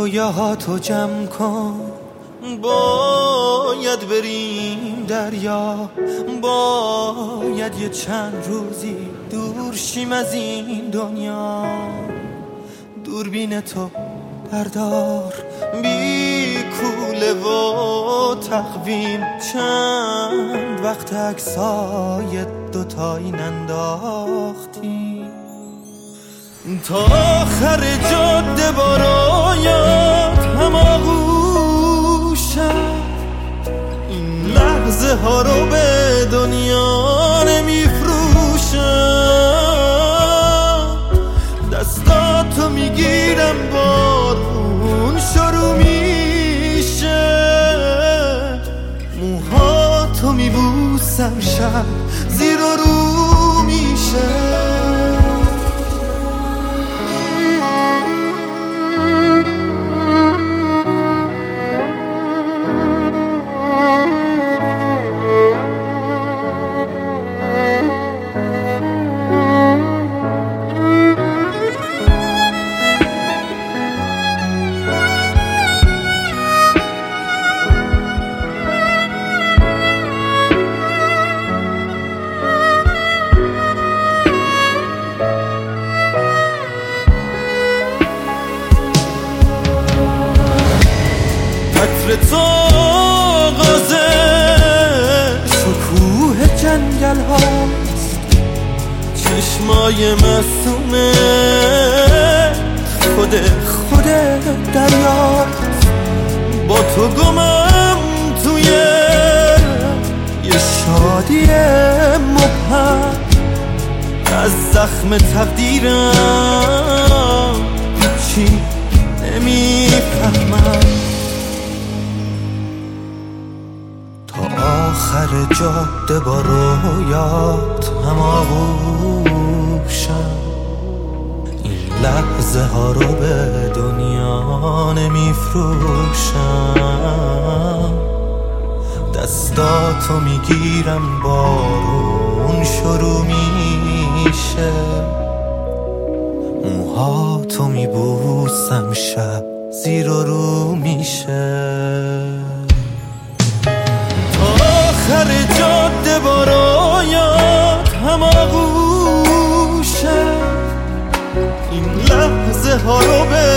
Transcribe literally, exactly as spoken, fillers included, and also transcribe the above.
رویاهاتو جمع کن، باید بریم دریا، باید یه چند روزی دور شیم از این دنیا. دوربین تو بردار بی کوله و تقویم، چند وقت عکسای دوتایی ننداختیم. تا آخر جاده برایت هماغوشم، این لحظه ها رو به دنیا نمیفروشم. دستاتو میگیرم بارون شروع میشه، موهاتو میبوسم شب زیر و رو میشه. عطر تو آغازه شکوه جنگل هاست، چشمای معصومه خود خود دریاست. با تو گمم توی یه شادی مبهم، از زخم تقدیرم هیچی نمیفهمم. آخر جاده با رویات هماغوشم، این لحظه ها رو به دنیا نمیفروشم. دستاتو میگیرم بارون شروع میشه، موهاتو میبوسم شب زیر و رو میشه. آخر جاده برایت هماغوشم، این لحظه ها رو به